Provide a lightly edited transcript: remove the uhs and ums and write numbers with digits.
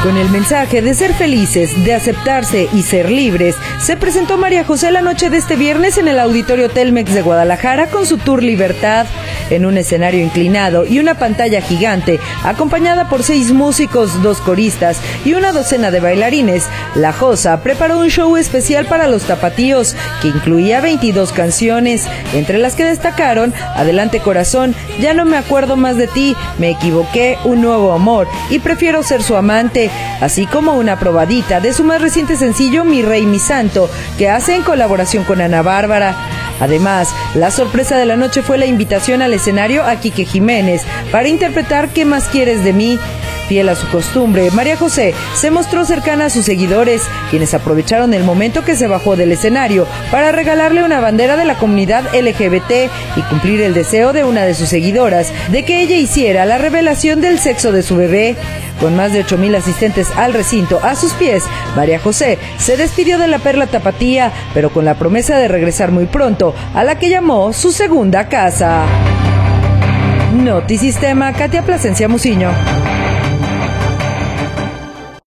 Con el mensaje de ser felices, de aceptarse y ser libres, se presentó María José la noche de este viernes en el Auditorio Telmex de Guadalajara con su tour Libertad, en un escenario inclinado y una pantalla gigante, acompañada por 6 músicos, 2 coristas y una docena de bailarines. La Josa preparó un show especial para los tapatíos, que incluía 22 canciones, entre las que destacaron Adelante Corazón, Ya no me acuerdo más de ti, Me equivoqué, Un nuevo amor y Prefiero ser su amante, así como una probadita de su más reciente sencillo Mi Rey Mi Santo, que hace en colaboración con Ana Bárbara. Además, la sorpresa de la noche fue la invitación al escenario a Quique Jiménez para interpretar ¿Qué más quieres de mí? Fiel a su costumbre, María José se mostró cercana a sus seguidores, quienes aprovecharon el momento que se bajó del escenario para regalarle una bandera de la comunidad LGBT y cumplir el deseo de una de sus seguidoras de que ella hiciera la revelación del sexo de su bebé. Con más de 8,000 asistentes al recinto a sus pies, María José se despidió de la Perla Tapatía, pero con la promesa de regresar muy pronto a la que llamó su segunda casa. Notisistema, Katia Plasencia Muciño.